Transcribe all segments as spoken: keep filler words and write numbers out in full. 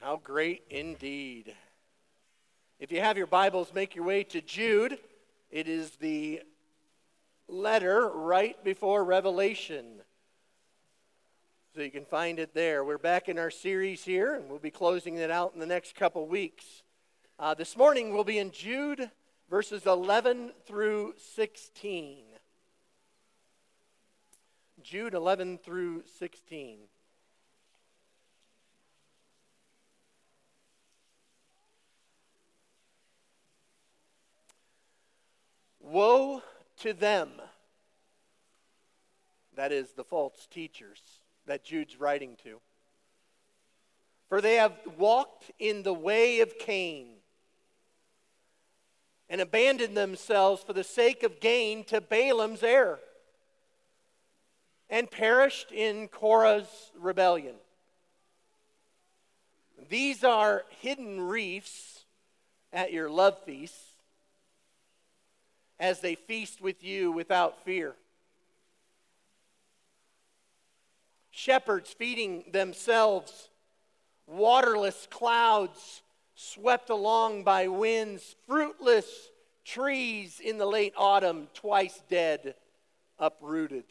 How great indeed. If you have your Bibles, make your way to Jude. It is the letter right before Revelation. So you can find it there. We're back in our series here, and we'll be closing it out in the next couple weeks. Uh, this morning we'll be in Jude verses eleven through sixteen. Jude eleven through sixteen. Woe to them, that is, the false teachers that Jude's writing to. For they have walked in the way of Cain and abandoned themselves for the sake of gain to Balaam's error and perished in Korah's rebellion. These are hidden reefs at your love feasts, as they feast with you without fear. Shepherds feeding themselves, waterless clouds swept along by winds, fruitless trees in the late autumn, twice dead, uprooted.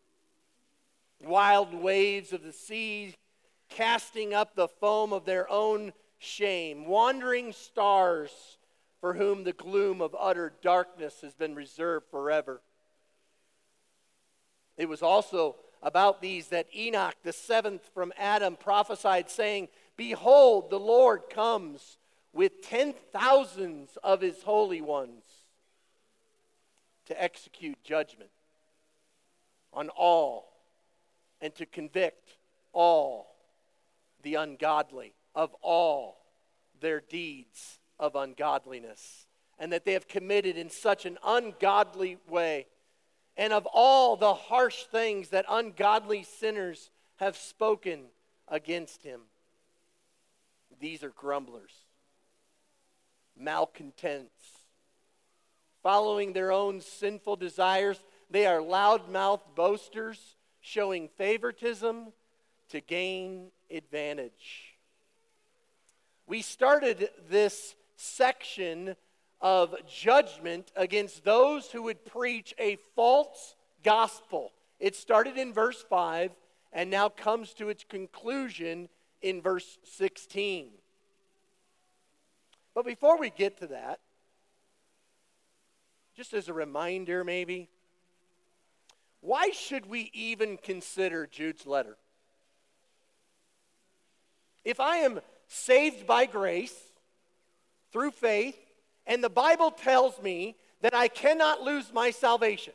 Wild waves of the sea casting up the foam of their own shame, wandering stars for whom the gloom of utter darkness has been reserved forever. It was also about these that Enoch, the seventh from Adam, prophesied, saying, "Behold, the Lord comes with ten thousands of his holy ones to execute judgment on all and to convict all the ungodly of all their deeds of ungodliness, and that they have committed in such an ungodly way, and of all the harsh things that ungodly sinners have spoken against him. These are grumblers, malcontents, following their own sinful desires. They are loud-mouthed boasters, showing favoritism to gain advantage." We started this section of judgment against those who would preach a false gospel. It started in verse five and now comes to its conclusion in verse sixteen. But before we get to that, just as a reminder maybe, why should we even consider Jude's letter? If I am saved by grace through faith, and the Bible tells me that I cannot lose my salvation.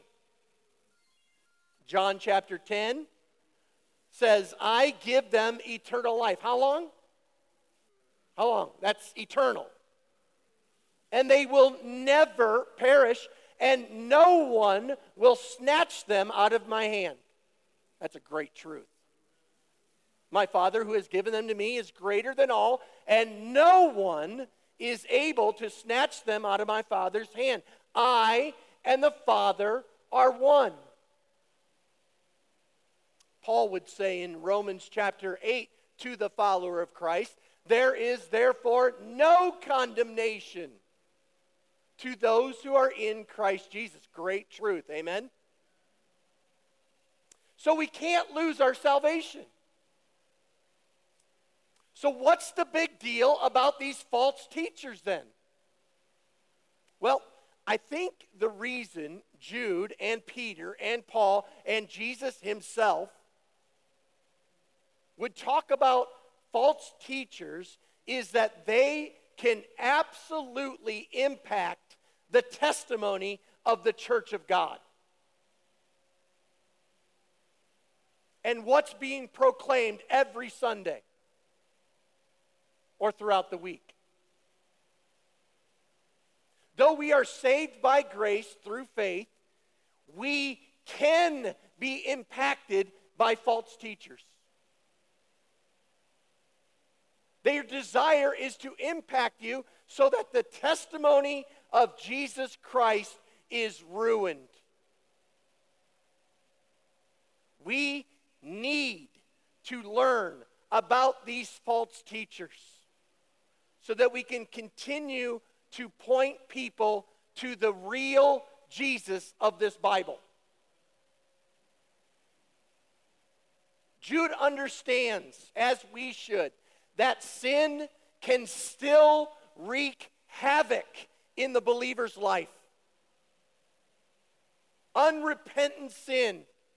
John chapter ten says, "I give them eternal life." How long? How long? That's eternal. "And they will never perish, and no one will snatch them out of my hand." That's a great truth. "My Father who has given them to me is greater than all, and no one is able to snatch them out of my Father's hand. I and the Father are one." Paul would say in Romans chapter eight to the follower of Christ, "There is therefore no condemnation to those who are in Christ Jesus." Great truth, amen? So we can't lose our salvation. So what's the big deal about these false teachers then? Well, I think the reason Jude and Peter and Paul and Jesus himself would talk about false teachers is that they can absolutely impact the testimony of the church of God. And what's being proclaimed every Sunday or throughout the week. Though we are saved by grace through faith, we can be impacted by false teachers. Their desire is to impact you so that the testimony of Jesus Christ is ruined. We need to learn about these false teachers. so that we can continue to point people to the real Jesus of this Bible. Jude understands, as we should, that sin can still wreak havoc in the believer's life. Unrepentant sin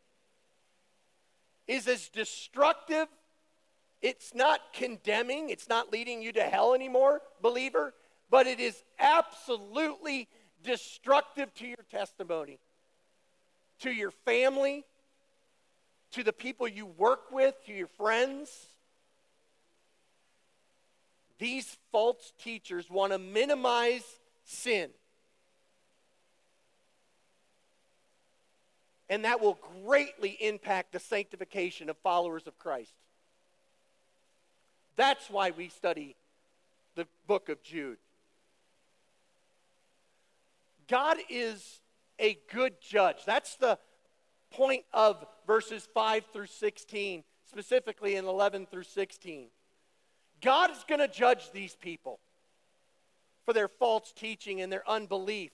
is as destructive. It's not condemning. It's not leading you to hell anymore, believer. But it is absolutely destructive to your testimony, to your family, to the people you work with, to your friends. These false teachers want to minimize sin. And that will greatly impact the sanctification of followers of Christ. That's why we study the book of Jude. God is a good judge. That's the point of verses five through sixteen, specifically in eleven through sixteen. God is going to judge these people for their false teaching and their unbelief.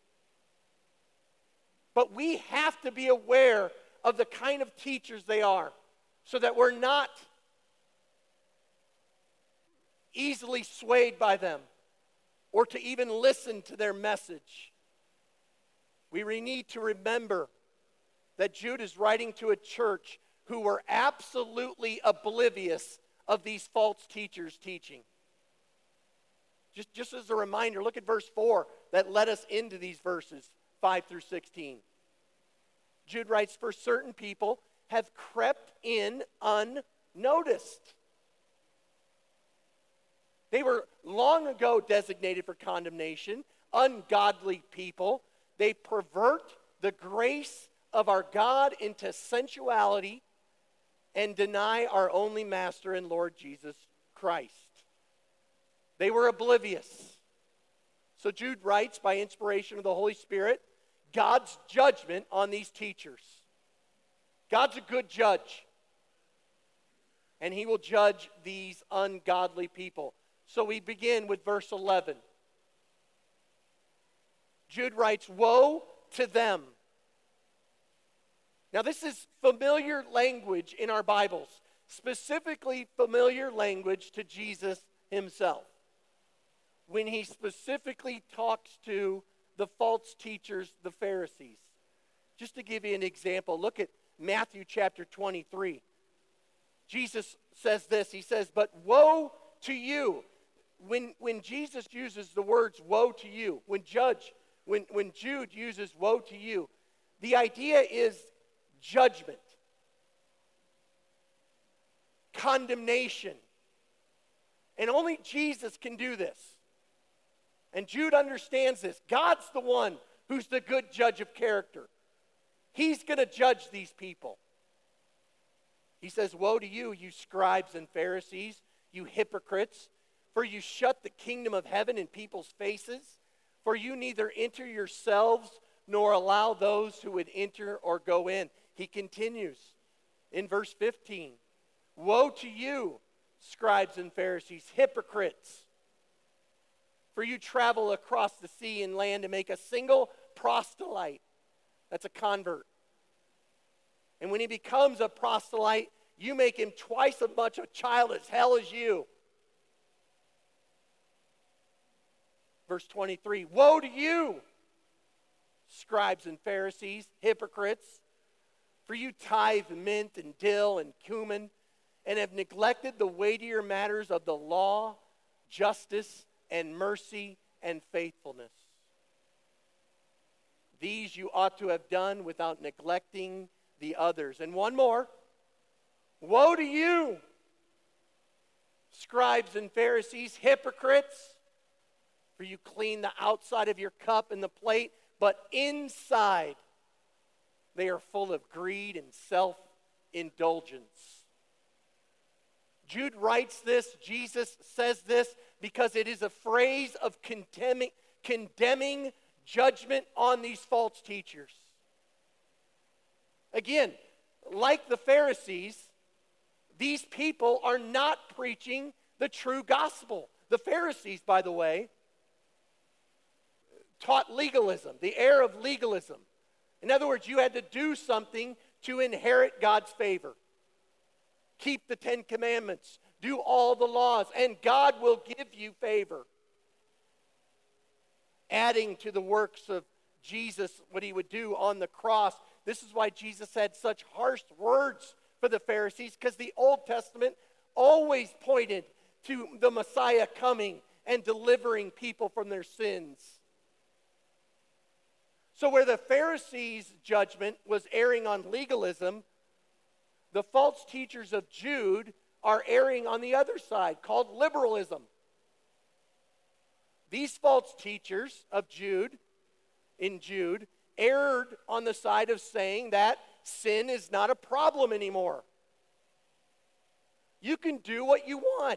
But we have to be aware of the kind of teachers they are so that we're not easily swayed by them or to even listen to their message. We need to remember that Jude is writing to a church who were absolutely oblivious of these false teachers' teaching. Just, just as a reminder, look at verse four that led us into these verses, five through sixteen. Jude writes, "For certain people have crept in unnoticed." They were long ago designated for condemnation, ungodly people. They pervert the grace of our God into sensuality and deny our only Master and Lord Jesus Christ. They were oblivious. So Jude writes, by inspiration of the Holy Spirit, God's judgment on these teachers. God's a good judge, and he will judge these ungodly people. So we begin with verse eleven. Jude writes, "Woe to them." Now this is familiar language in our Bibles, specifically familiar language to Jesus himself, when he specifically talks to the false teachers, the Pharisees. Just to give you an example, look at Matthew chapter twenty-three. Jesus says this, he says, "But woe to you." When, when Jesus uses the words woe to you, when Judge, when, when Jude uses woe to you, the idea is judgment, condemnation. And only Jesus can do this. And Jude understands this. God's the one who's the good judge of character. He's going to judge these people. He says, "Woe to you, you scribes and Pharisees, you hypocrites, for you shut the kingdom of heaven in people's faces, for you neither enter yourselves nor allow those who would enter or go in." He continues in verse fifteen, "Woe to you, scribes and Pharisees, hypocrites, for you travel across the sea and land to make a single proselyte." That's a convert. "And when he becomes a proselyte, you make him twice as much a child as hell as you." Verse twenty-three, "Woe to you, scribes and Pharisees, hypocrites, for you tithe mint and dill and cumin, and have neglected the weightier matters of the law, justice, and mercy, and faithfulness. These you ought to have done without neglecting the others." And one more, "Woe to you, scribes and Pharisees, hypocrites, for you clean the outside of your cup and the plate, but inside they are full of greed and self-indulgence." Jude writes this, Jesus says this, because it is a phrase of condemning, condemning judgment on these false teachers. Again, like the Pharisees, these people are not preaching the true gospel, The Pharisees, by the way, taught legalism, the air of legalism. In other words, you had to do something to inherit God's favor. Keep the Ten Commandments, do all the laws, and God will give you favor. Adding to the works of Jesus, what he would do on the cross. This is why Jesus had such harsh words for the Pharisees, because the Old Testament always pointed to the Messiah coming and delivering people from their sins. So where the Pharisees' judgment was erring on legalism, the false teachers of Jude are erring on the other side, called liberalism. These false teachers of Jude, in Jude, erred on the side of saying that sin is not a problem anymore. You can do what you want.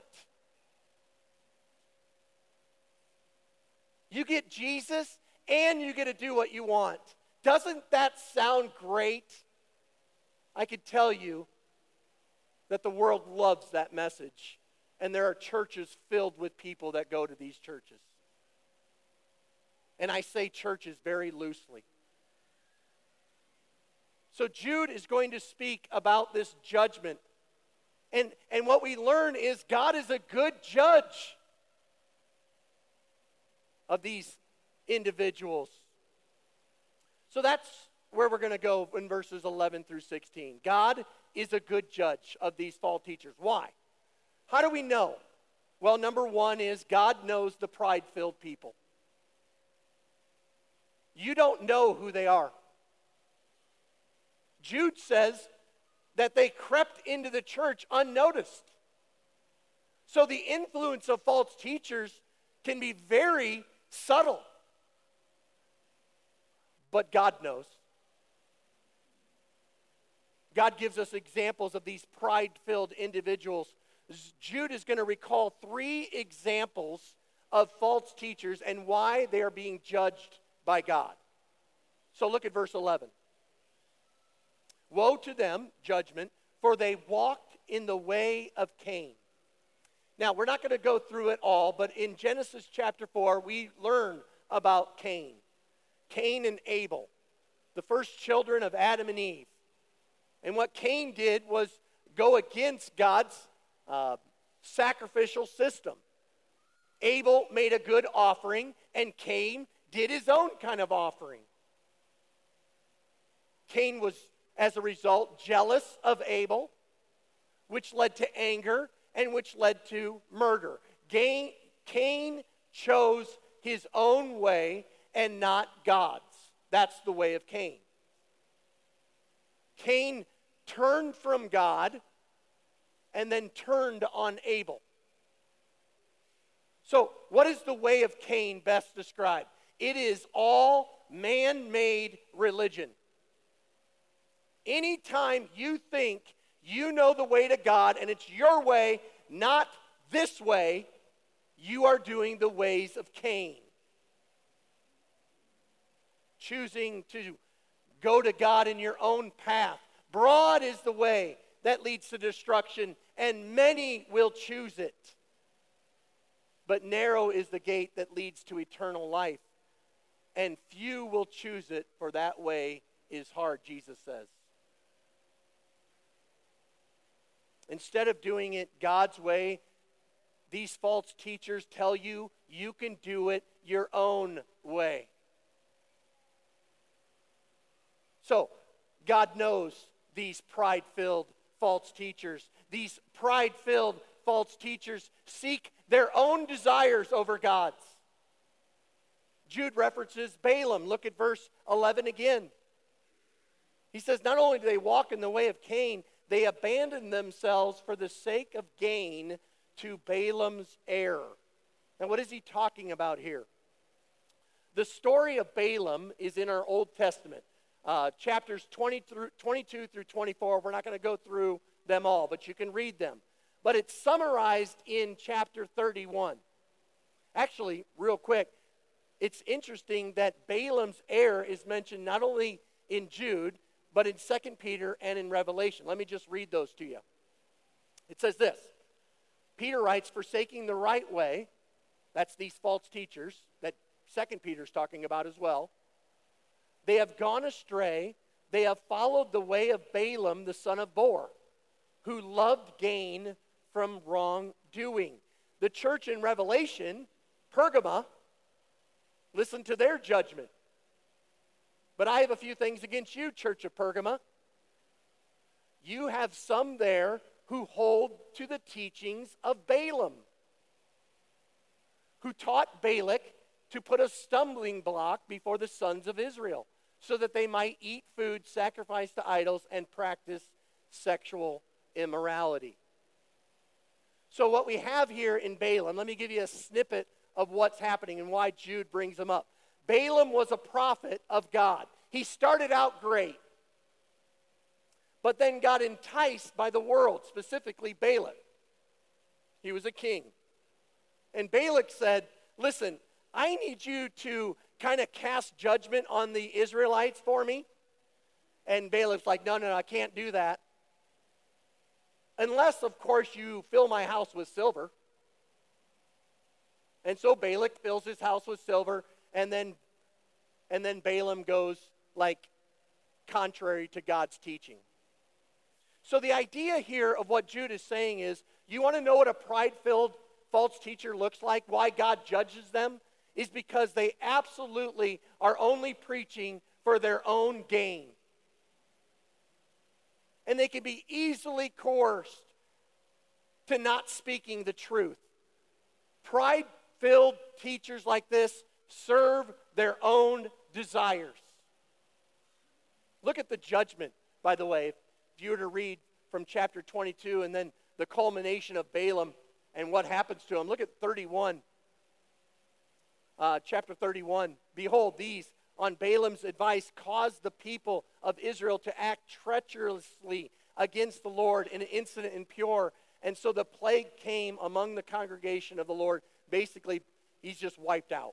You get Jesus and you get to do what you want. Doesn't that sound great? I could tell you that the world loves that message, and there are churches filled with people that go to these churches. And I say churches very loosely. So Jude is going to speak about this judgment. And, and what we learn is God is a good judge of these individuals. So that's where we're going to go in verses eleven through sixteen. God is a good judge of these false teachers. Why? How do we know? Well, number one is God knows the pride-filled people. You don't know who they are. Jude says that they crept into the church unnoticed. So the influence of false teachers can be very subtle. But God knows. God gives us examples of these pride-filled individuals. Jude is going to recall three examples of false teachers and why they are being judged by God. So look at verse eleven. Woe to them, judgment, for they walked in the way of Cain. Now, we're not going to go through it all, but in Genesis chapter four, we learn about Cain. Cain and Abel, the first children of Adam and Eve. And what Cain did was go against God's uh, sacrificial system. Abel made a good offering, and Cain did his own kind of offering. Cain was, as a result, jealous of Abel, which led to anger and which led to murder. Cain, Cain chose his own way and not God's. That's the way of Cain. Cain turned from God and then turned on Abel. So, what is the way of Cain best described? It is all man-made religion. Anytime you think you know the way to God and it's your way, not this way, you are doing the ways of Cain. Choosing to go to God in your own path. Broad is the way that leads to destruction, and many will choose it. But narrow is the gate that leads to eternal life, and few will choose it, for that way is hard, Jesus says. Instead of doing it God's way, these false teachers tell you you can do it your own way. So, God knows these pride-filled false teachers. These pride-filled false teachers seek their own desires over God's. Jude references Balaam. Look at verse eleven again. He says, not only do they walk in the way of Cain, they abandon themselves for the sake of gain to Balaam's error. Now, what is he talking about here? The story of Balaam is in our Old Testament. Uh, chapters twenty through, twenty-two through twenty-four, we're not going to go through them all, but you can read them. But it's summarized in chapter thirty-one. Actually, real quick, it's interesting that Balaam's error is mentioned not only in Jude, but in Second Peter and in Revelation. Let me just read those to you. It says this. Peter writes, forsaking the right way that's these false teachers that Second Peter's talking about as well. They have gone astray. They have followed the way of Balaam, the son of Beor, who loved gain from wrongdoing. The church in Revelation, Pergama, listen to their judgment. But I have a few things against you, church of Pergama. You have some there who hold to the teachings of Balaam, who taught Balak to put a stumbling block before the sons of Israel, so that they might eat food sacrificed to idols and practice sexual immorality. So what we have here in Balaam, let me give you a snippet of what's happening and why Jude brings him up. Balaam was a prophet of God. He started out great, but then got enticed by the world, specifically Balak. He was a king. And Balak said, listen, I need you to kind of cast judgment on the Israelites for me. And Balak's like, no, no, no, I can't do that. Unless, of course, you fill my house with silver. And so Balak fills his house with silver, and then, and then Balaam goes like contrary to God's teaching. So the idea here of what Jude is saying is, you want to know what a pride-filled false teacher looks like, why God judges them, is because they absolutely are only preaching for their own gain. And they can be easily coerced to not speaking the truth. Pride-filled teachers like this serve their own desires. Look at the judgment, by the way, if you were to read from chapter twenty-two and then the culmination of Balaam and what happens to him. Look at thirty-one. Uh, chapter thirty-one. Behold, these, on Balaam's advice, caused the people of Israel to act treacherously against the Lord in an incident impure. And so the plague came among the congregation of the Lord. Basically, he's just wiped out.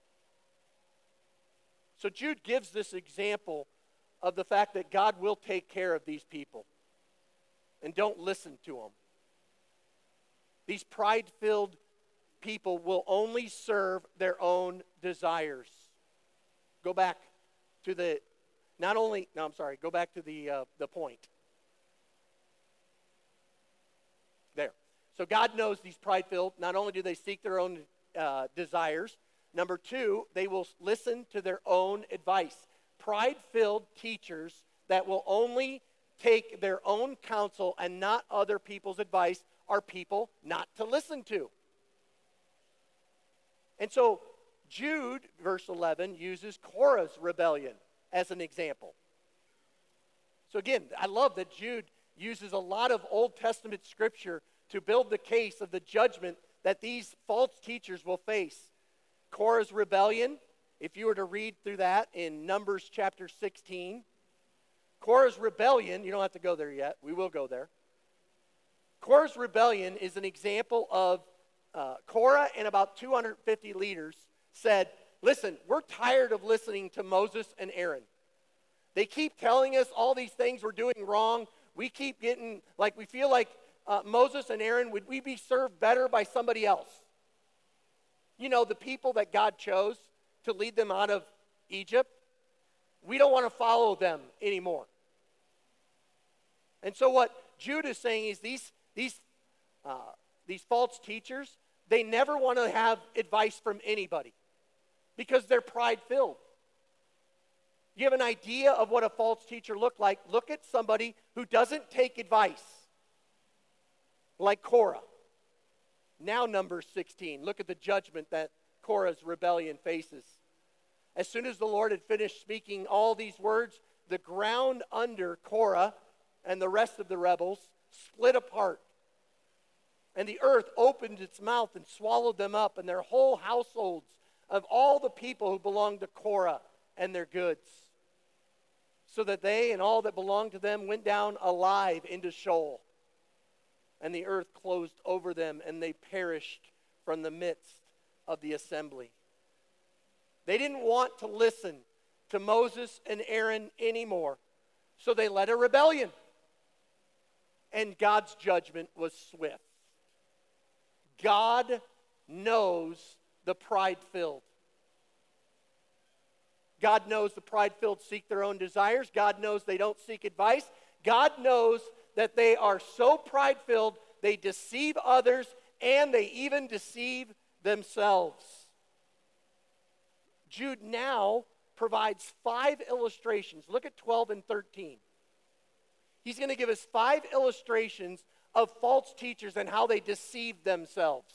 So Jude gives this example of the fact that God will take care of these people. And don't listen to them. These pride-filled people will only serve their own desires. Go back to the, not only, no, I'm sorry, go back to the, uh, the point. There. So God knows these pride-filled, not only do they seek their own uh, desires, number two, they will listen to their own advice. Pride-filled teachers that will only take their own counsel and not other people's advice are people not to listen to. And so Jude, verse eleven, uses Korah's rebellion as an example. So again, I love that Jude uses a lot of Old Testament scripture to build the case of the judgment that these false teachers will face. Korah's rebellion, if you were to read through that in Numbers chapter sixteen, Korah's rebellion, you don't have to go there yet, we will go there. Korah's rebellion is an example of uh, Korah and about two hundred fifty leaders said, listen, we're tired of listening to Moses and Aaron. They keep telling us all these things we're doing wrong. We keep getting, like we feel like uh, Moses and Aaron, would we be served better by somebody else? You know, the people that God chose to lead them out of Egypt, we don't want to follow them anymore. And so what Jude is saying is these, these, uh, these false teachers, they never want to have advice from anybody because they're pride-filled. You have an idea of what a false teacher looked like? Look at somebody who doesn't take advice, like Korah. Now Numbers sixteen. Look at the judgment that Korah's rebellion faces. As soon as the Lord had finished speaking all these words, the ground under Korah and the rest of the rebels split apart. And the earth opened its mouth and swallowed them up and their whole households of all the people who belonged to Korah and their goods. So that they and all that belonged to them went down alive into Sheol. And the earth closed over them and they perished from the midst of the assembly. They didn't want to listen to Moses and Aaron anymore. So they led a rebellion. And God's judgment was swift. God knows the pride-filled. God knows the pride-filled seek their own desires. God knows they don't seek advice. God knows that they are so pride-filled, they deceive others, and they even deceive themselves. Jude now provides five illustrations. Look at twelve and thirteen. He's going to give us five illustrations of false teachers and how they deceive themselves.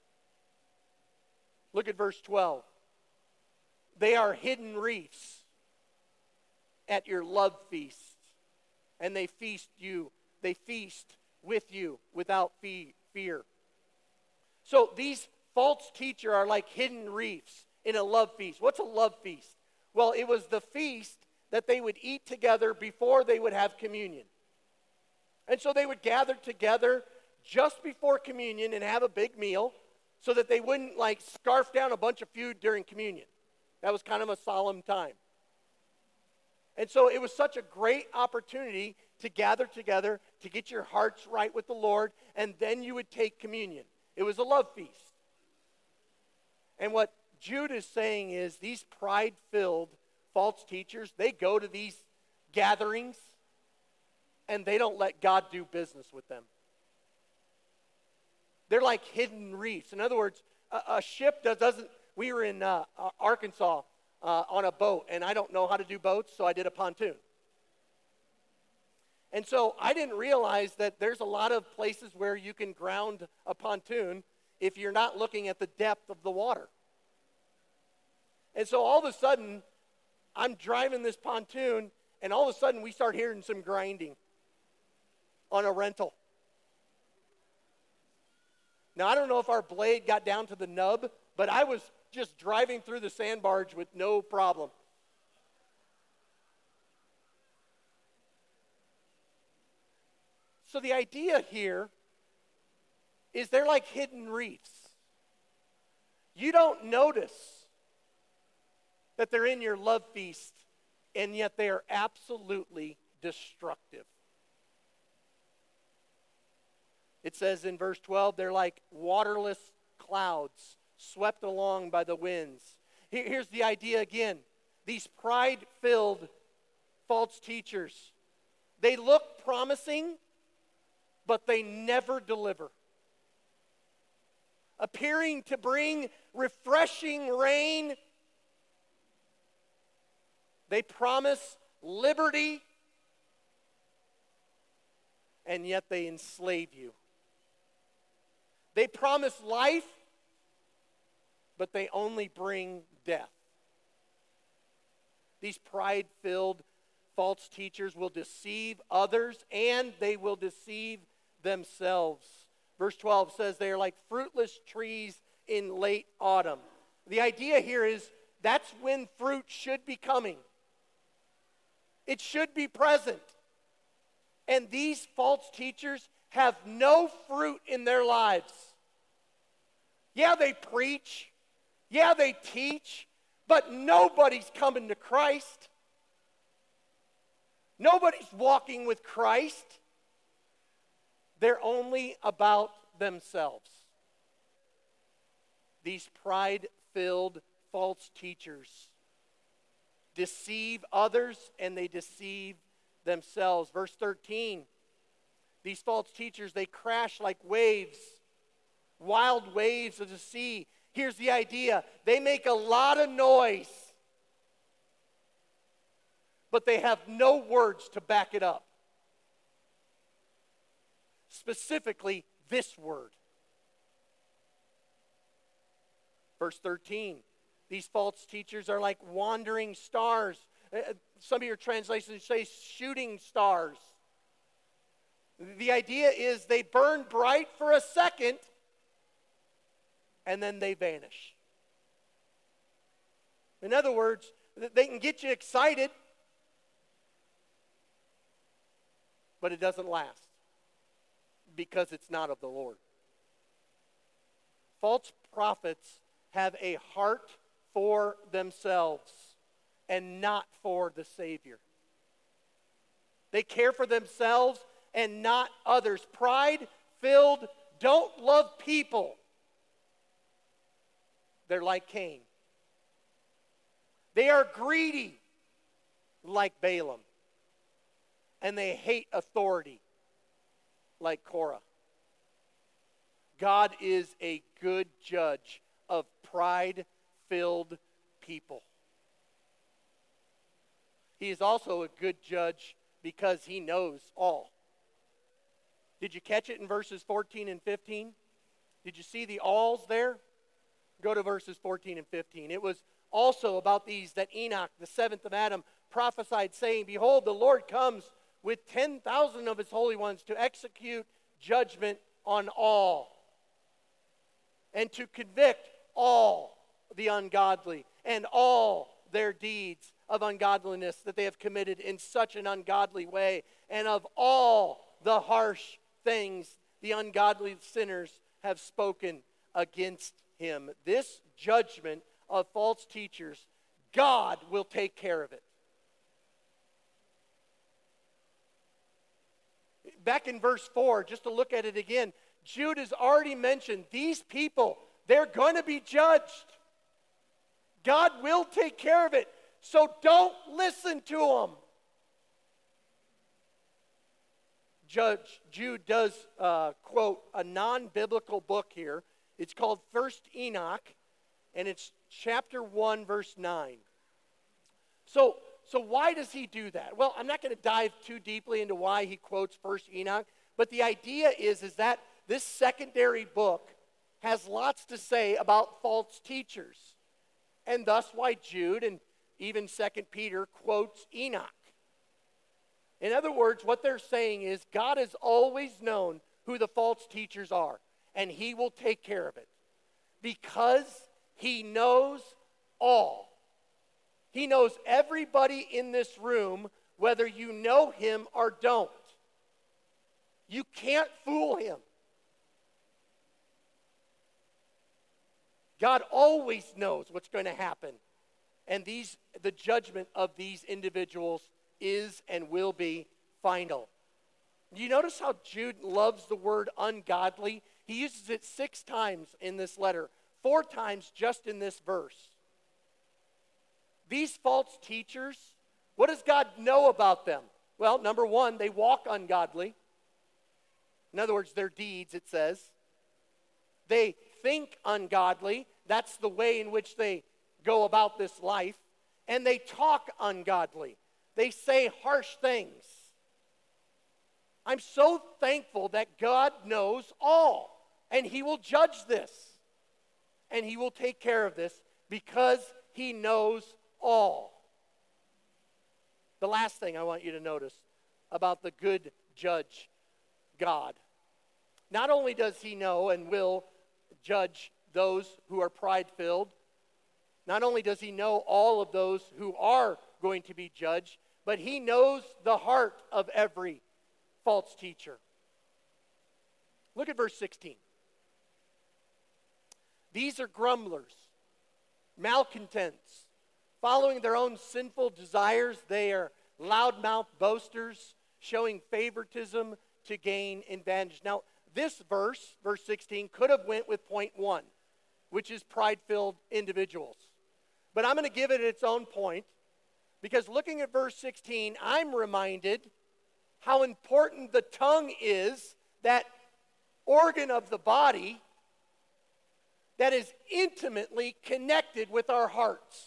Look at verse twelve. They are hidden reefs at your love feast, and they feast you, they feast with you without fee- fear. So these false teachers are like hidden reefs in a love feast. What's a love feast? Well, it was the feast that they would eat together before they would have communion. And so they would gather together just before communion and have a big meal so that they wouldn't like scarf down a bunch of food during communion. That was kind of a solemn time. And so it was such a great opportunity to gather together, to get your hearts right with the Lord, and then you would take communion. It was a love feast. And what Jude is saying is these pride-filled false teachers, they go to these gatherings and they don't let God do business with them. They're like hidden reefs. In other words, a, a ship does, doesn't, we were in uh, Arkansas uh, on a boat, and I don't know how to do boats, so I did a pontoon. And so I didn't realize that there's a lot of places where you can ground a pontoon if you're not looking at the depth of the water. And so all of a sudden, I'm driving this pontoon, and all of a sudden we start hearing some grinding on a rental. Now, I don't know if our blade got down to the nub, but I was just driving through the sand barge with no problem. So the idea here is they're like hidden reefs. You don't notice that they're in your love feast, and yet they are absolutely destructive. It says in verse twelve, they're like waterless clouds swept along by the winds. Here's the idea again. These pride-filled false teachers, they look promising, but they never deliver. Appearing to bring refreshing rain, they promise liberty, and yet they enslave you. They promise life, but they only bring death. These pride-filled false teachers will deceive others, and they will deceive themselves. Verse twelve says they are like fruitless trees in late autumn. The idea here is that's when fruit should be coming. It should be present. And these false teachers have no fruit in their lives. Yeah, they preach. Yeah, they teach. But nobody's coming to Christ. Nobody's walking with Christ. They're only about themselves. These pride-filled false teachers deceive others, and they deceive themselves. Verse thirteen, these false teachers, they crash like waves, wild waves of the sea. Here's the idea. They make a lot of noise, but they have no words to back it up. Specifically, this word. Verse thirteen, these false teachers are like wandering stars. Some of your translations say shooting stars. The idea is they burn bright for a second, and then they vanish. In other words, they can get you excited, but it doesn't last because it's not of the Lord. False prophets have a heart for themselves and not for the Savior. They care for themselves and not others. Pride-filled, don't love people. They're like Cain. They are greedy like Balaam. And they hate authority like Korah. God is a good judge of pride-filled people. He is also a good judge because he knows all. Did you catch it in verses fourteen and fifteen? Did you see the alls there? Go to verses fourteen and fifteen. It was also about these that Enoch, the seventh of Adam, prophesied, saying, Behold, the Lord comes with ten thousand of his holy ones to execute judgment on all, and to convict all the ungodly and all their deeds of ungodliness that they have committed in such an ungodly way, and of all the harsh things the ungodly sinners have spoken against him. This judgment of false teachers, God will take care of it. Back in verse four, just to look at it again, Jude has already mentioned these people, they're going to be judged. God will take care of it. So don't listen to them. Judge Jude does uh, quote a non-biblical book here. It's called First Enoch, and it's chapter one, verse nine. So, so why does he do that? Well, I'm not going to dive too deeply into why he quotes First Enoch, but the idea is, is that this secondary book has lots to say about false teachers, and thus why Jude and even Second Peter quotes Enoch. In other words, what they're saying is God has always known who the false teachers are, and he will take care of it because he knows all. He knows everybody in this room, whether you know him or don't. You can't fool him. God always knows what's going to happen. And these, the judgment of these individuals is and will be final. Do you notice how Jude loves the word ungodly? He uses it six times in this letter, four times just in this verse. These false teachers, what does God know about them? Well, number one, they walk ungodly. In other words, their deeds, it says. They think ungodly. That's the way in which they go about this life. And they talk ungodly. They say harsh things. I'm so thankful that God knows all. And he will judge this. And he will take care of this because he knows all. The last thing I want you to notice about the good judge, God. Not only does he know and will judge those who are pride-filled, not only does he know all of those who are going to be judged, but he knows the heart of every false teacher. Look at verse sixteen. These are grumblers, malcontents, following their own sinful desires. They are loudmouth boasters, showing favoritism to gain advantage. Now, this verse, verse sixteen, could have went with point one, which is pride-filled individuals. But I'm going to give it its own point, because looking at verse sixteen, I'm reminded how important the tongue is, that organ of the body that is intimately connected with our hearts.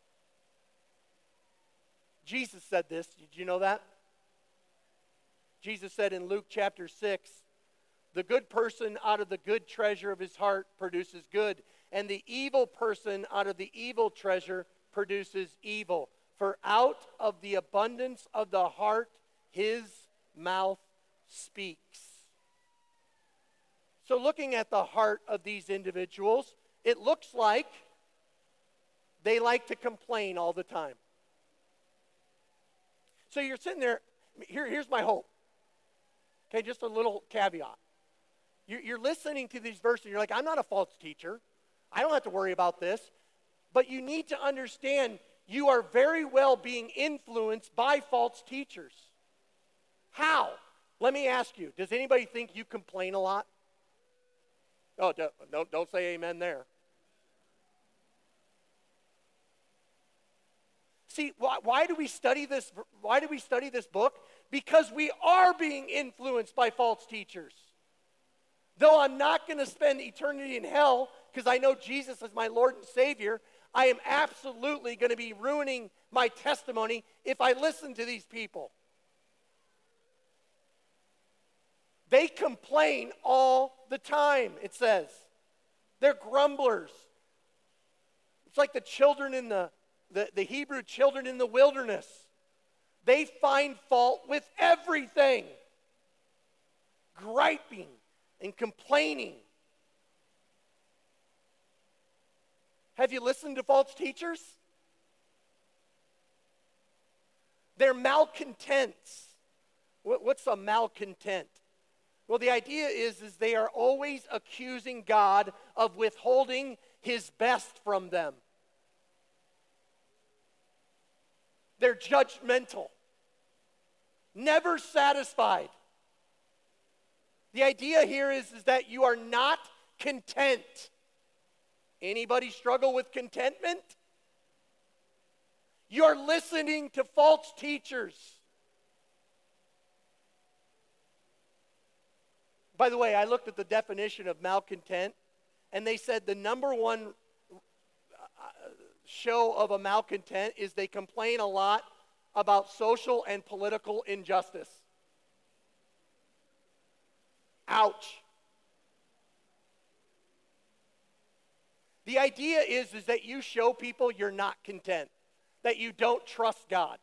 Jesus said this. Did you know that? Jesus said in Luke chapter six, the good person out of the good treasure of his heart produces good, and the evil person out of the evil treasure produces evil. For out of the abundance of the heart, his mouth speaks. So looking at the heart of these individuals, it looks like they like to complain all the time. So you're sitting there, here, here's my hope. Okay, just a little caveat. You're, you're listening to these verses, and you're like, I'm not a false teacher. I don't have to worry about this. But you need to understand you are very well being influenced by false teachers. How? Let me ask you, does anybody think you complain a lot? Oh, don't, don't, don't say amen there. See, why, why do we study this? Why do we study this book? Because we are being influenced by false teachers. Though I'm not going to spend eternity in hell because I know Jesus is my Lord and Savior, I am absolutely going to be ruining my testimony if I listen to these people. They complain all the time, it says. They're grumblers. It's like the children in the, the, the Hebrew children in the wilderness. They find fault with everything. Griping and complaining. Have you listened to false teachers? They're malcontents. What's a malcontent? Well, the idea is, is they are always accusing God of withholding his best from them. They're judgmental, never satisfied. The idea here is, is that you are not content. Anybody struggle with contentment? You're listening to false teachers. By the way, I looked at the definition of malcontent, and they said the number one show of a malcontent is they complain a lot about social and political injustice. Ouch. The idea is, is that you show people you're not content, that you don't trust God,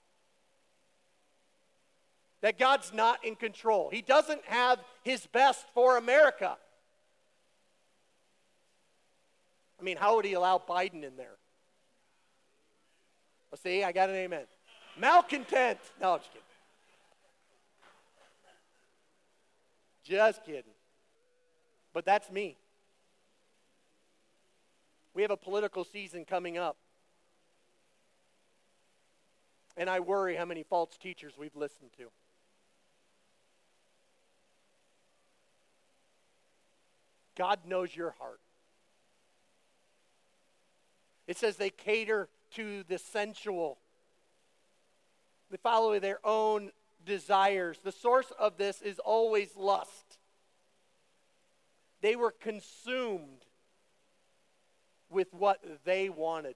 that God's not in control. He doesn't have his best for America. I mean, how would he allow Biden in there? Well, see, I got an amen. Malcontent. No, I'm just kidding. Just kidding. But that's me. We have a political season coming up. And I worry how many false teachers we've listened to. God knows your heart. It says they cater to the sensual. They follow their own desires. The source of this is always lust. They were consumed with what they wanted.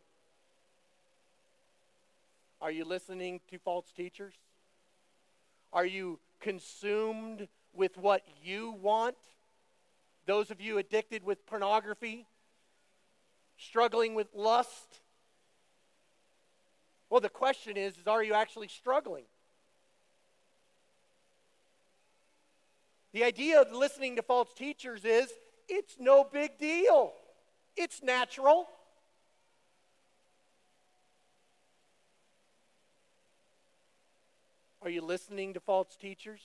Are you listening to false teachers? Are you consumed with what you want? Those of you addicted with pornography, struggling with lust. Well, the question is, is are you actually struggling? The idea of listening to false teachers is, it's no big deal. It's natural. Are you listening to false teachers?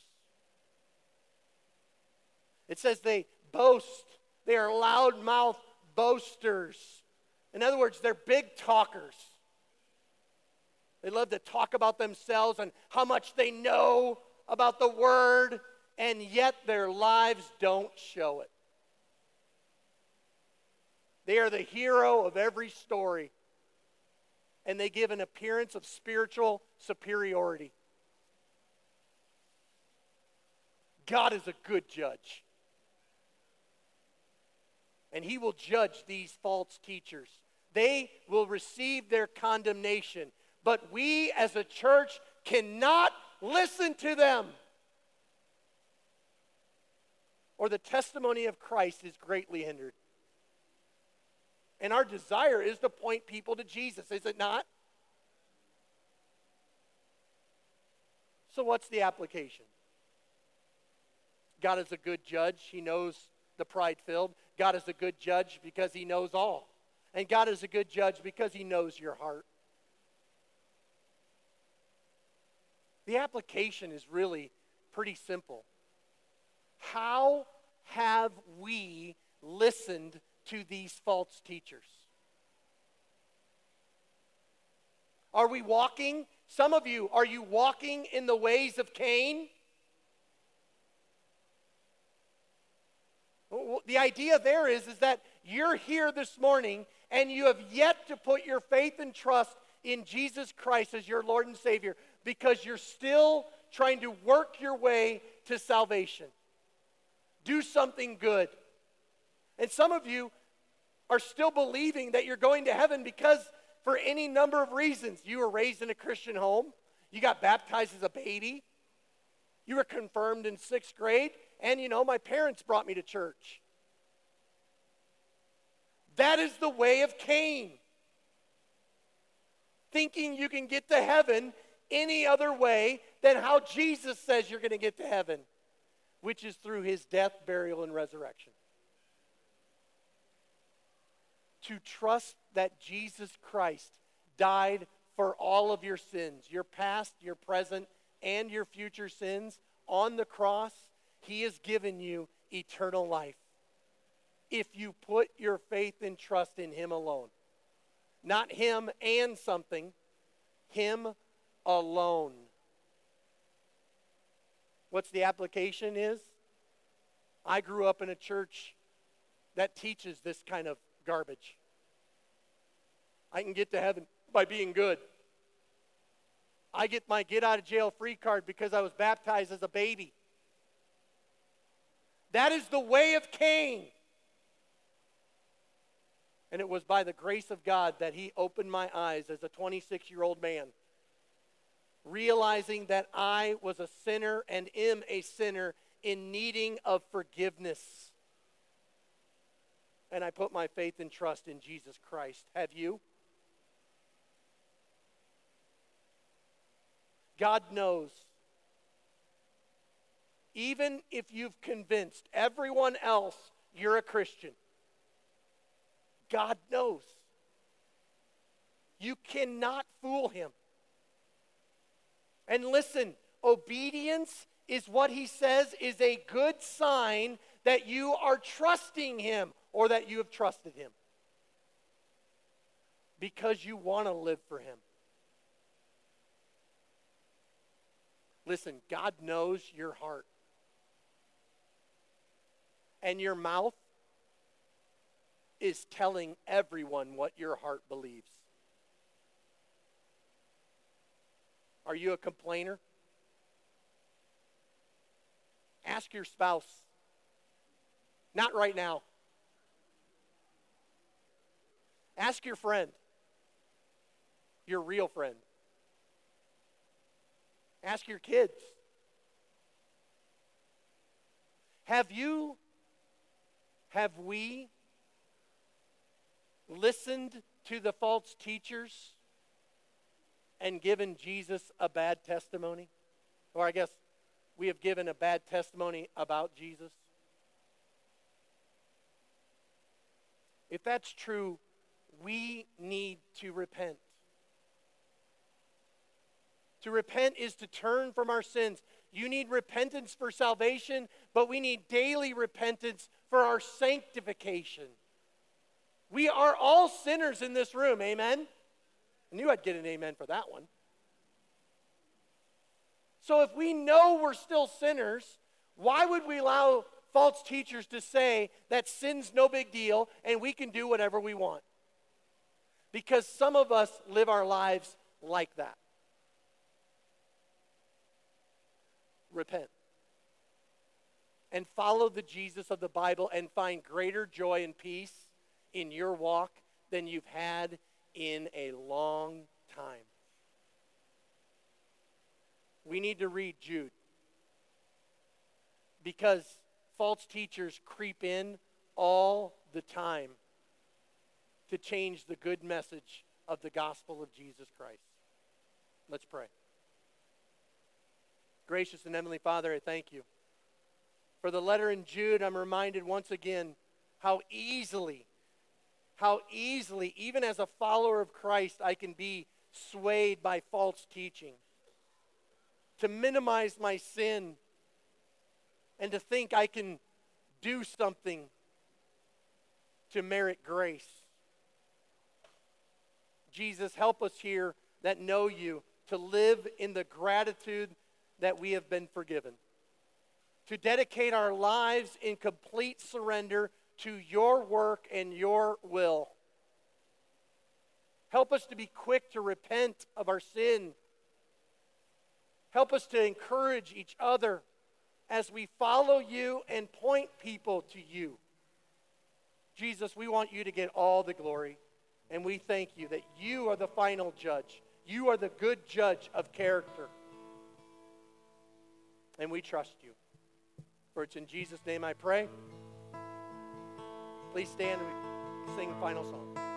It says they boast. They are loudmouth boasters. In other words, they're big talkers. They love to talk about themselves and how much they know about the Word, and yet their lives don't show it. They are the hero of every story, and they give an appearance of spiritual superiority. God is a good judge. And he will judge these false teachers. They will receive their condemnation. But we as a church cannot listen to them, or the testimony of Christ is greatly hindered. And our desire is to point people to Jesus, is it not? So what's the application? God is a good judge. He knows the pride-filled. God is a good judge because he knows all. And God is a good judge because he knows your heart. The application is really pretty simple. How have we listened to these false teachers? Are we walking? Some of you, are you walking in the ways of Cain? The idea there is, is that you're here this morning and you have yet to put your faith and trust in Jesus Christ as your Lord and Savior because you're still trying to work your way to salvation. Do something good. And some of you are still believing that you're going to heaven because for any number of reasons. You were raised in a Christian home. You got baptized as a baby. You were confirmed in sixth grade. And, you know, my parents brought me to church. That is the way of Cain. Thinking you can get to heaven any other way than how Jesus says you're going to get to heaven, which is through his death, burial, and resurrection. To trust that Jesus Christ died for all of your sins, your past, your present, and your future sins on the cross. He has given you eternal life if you put your faith and trust in him alone. Not him and something, him alone. What's the application is? I grew up in a church that teaches this kind of garbage. I can get to heaven by being good. I get my get out of jail free card because I was baptized as a baby. That is the way of Cain. And it was by the grace of God that he opened my eyes as a twenty-six-year-old man, realizing that I was a sinner and am a sinner in needing of forgiveness. And I put my faith and trust in Jesus Christ. Have you? God knows. Even if you've convinced everyone else you're a Christian, God knows. You cannot fool him. And listen, obedience is what he says is a good sign that you are trusting him or that you have trusted him. Because you want to live for him. Listen, God knows your heart. And your mouth is telling everyone what your heart believes. Are you a complainer? Ask your spouse. Not right now. Ask your friend. Your real friend. Ask your kids. Have you, have we listened to the false teachers and given Jesus a bad testimony? Or I guess we have given a bad testimony about Jesus. If that's true, we need to repent. To repent is to turn from our sins. You need repentance for salvation, but we need daily repentance for our sanctification. We are all sinners in this room, amen? I knew I'd get an amen for that one. So if we know we're still sinners, why would we allow false teachers to say that sin's no big deal and we can do whatever we want? Because some of us live our lives like that. Repent. And follow the Jesus of the Bible and find greater joy and peace in your walk than you've had in a long time. We need to read Jude because false teachers creep in all the time to change the good message of the gospel of Jesus Christ. Let's pray. Gracious and Heavenly Father, I thank you. For the letter in Jude, I'm reminded once again how easily, how easily, even as a follower of Christ, I can be swayed by false teaching. To minimize my sin and to think I can do something to merit grace. Jesus, help us here that know you to live in the gratitude that we have been forgiven. To dedicate our lives in complete surrender to your work and your will. Help us to be quick to repent of our sin. Help us to encourage each other as we follow you and point people to you. Jesus, we want you to get all the glory, and we thank you that you are the final judge. You are the good judge of character. And we trust you. For it's in Jesus' name I pray. Please stand and sing the final song.